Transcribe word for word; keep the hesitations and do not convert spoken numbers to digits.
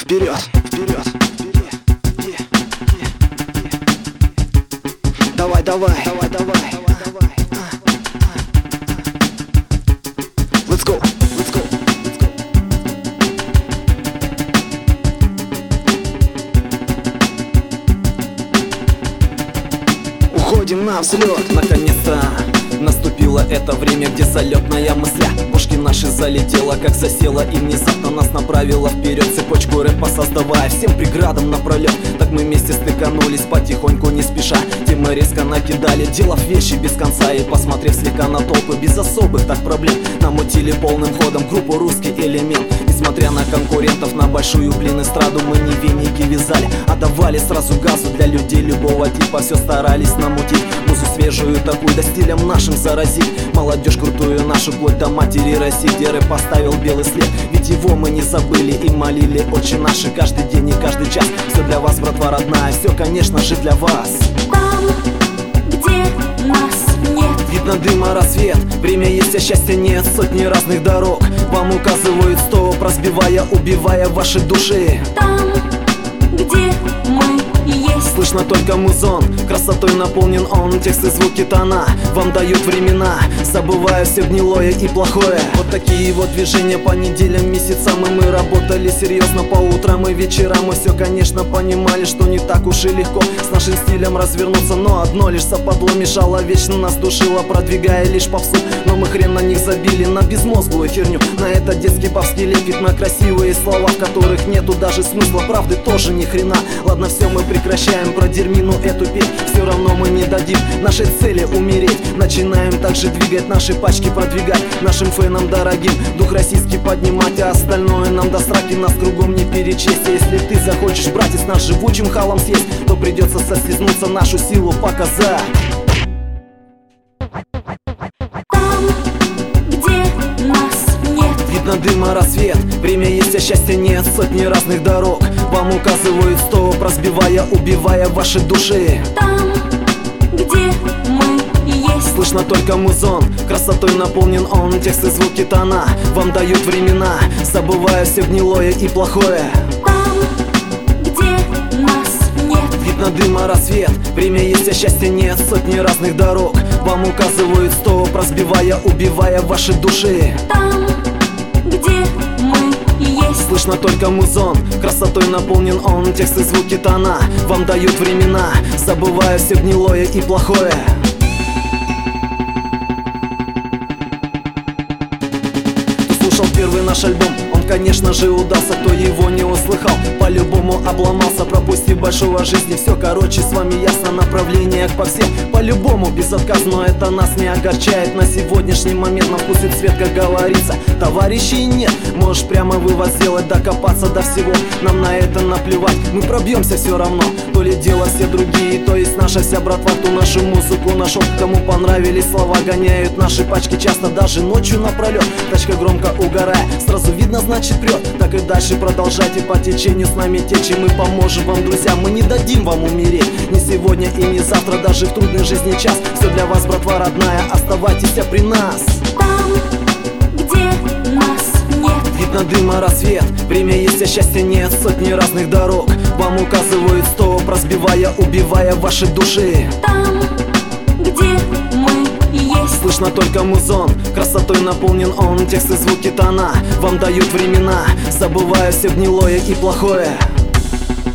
вперед, вперед. Давай, давай, давай, давай. Let's go, let's go, let's go. Уходим на взлет. Наконец-то наступило это время, где залетная мысля бошки наши залетела, как засела, и внезапно нас направила вперед, цепочку рэпа создавая всем преградам напролет. Так мы вместе стыканулись потихоньку, не спеша. Темы резко накидали, делав вещи без конца. И посмотрев слегка на толпы, без особых так проблем, намутили полным ходом группу «Русский элемент». Несмотря на конкурентов, на большую, блин, эстраду мы не веники вязали, а давали сразу газу для людей любого типа. Все старались намутить музу свежую такую, да стилем нашим заразить молодежь крутую нашу, вплоть до матери России, где рэп поставил белый след. Ведь его мы не забыли и молили отче наши каждый день и каждый час. Все для вас, братва родная, все, конечно же, для вас. Там, где нас нет, видно дыма рассвет, время есть, а счастья нет. Сотни разных дорог вам указывают стоп, разбивая, убивая ваши души. там, где мы есть, слышно только музон, красотой наполнен он. Тексты, звуки, тона вам дают времена, забывая все гнилое и плохое. Вот такие вот движения по неделям, месяцам. И мы работали серьезно по утрам и вечерам. Мы все, конечно, понимали, что не так уж и легко с нашим стилем развернуться. Но одно лишь западло мешало, вечно нас душило, продвигая лишь попсу. Но мы хрен на них забили, на безмозглую херню, на этот детский бабский лепит, на красивые слова, в которых нету даже смысла, правды тоже ни хрена. Ладно, все, мы прекращаем про дерьмину эту петь. Все равно мы не дадим нашей цели умереть. Начинаем также двигать, наши пачки продвигать, нашим фенам дорогим дух российский поднимать. А остальное нам до сраки, нас кругом не перечесть. Если ты захочешь, братец, нас живучим халом съесть, то придется состиснуться, нашу силу показать. там, где нас нет, Видно дыма рассвет, время есть, а счастья нет. Сотни разных дорог вам указывают стоп, разбивая, убивая ваши души. там, где мы есть, Слышно только музон, красотой наполнен он. Тексты, звуки, тона вам дают времена, забывая все гнилое и плохое. там, где нас нет, Видно дыма рассвет, время есть, а счастья нет. Сотни разных дорог вам указывают стоп, разбивая, убивая ваши души. там, где мы есть, Слышно только музон, красотой наполнен он. Тексты, звуки, тона вам дают времена, забывая все гнилое и плохое. Кто слушал первый наш альбом, он, конечно же, удался. Кто его не услыхал, по-любому обломался, пропустив большого жизни. Все, короче, с вами ясно, направление по всем, по-любому безотказно, это нас не огорчает. На сегодняшний момент на вкус и цвет, как говорится, товарищей нет. Можешь прямо вывод сделать, докопаться до всего, нам на это наплевать, мы пробьемся все равно. То ли дело все другие, то есть наша вся братва, кто нашу музыку нашел. Кому понравились слова, гоняют наши пачки часто, даже ночью напролет. Тачка громко угорая, сразу видно, значит прет. Так и дальше продолжайте по течению с нами течь, и мы поможем вам, друзья, мы не дадим вам умереть. Не сегодня и не завтра, даже в трудный жизни час. Все для вас, братва родная, оставайтесь при нас. там, где нас нет, Видно дыма рассвет, время есть, а счастья нет. Сотни разных дорог вам указывают стоп, разбивая, убивая ваши души. там, где мы есть, Слышно только музон, красотой наполнен он. Тексты, звуки, тона вам дают времена, забывая все гнилое и плохое.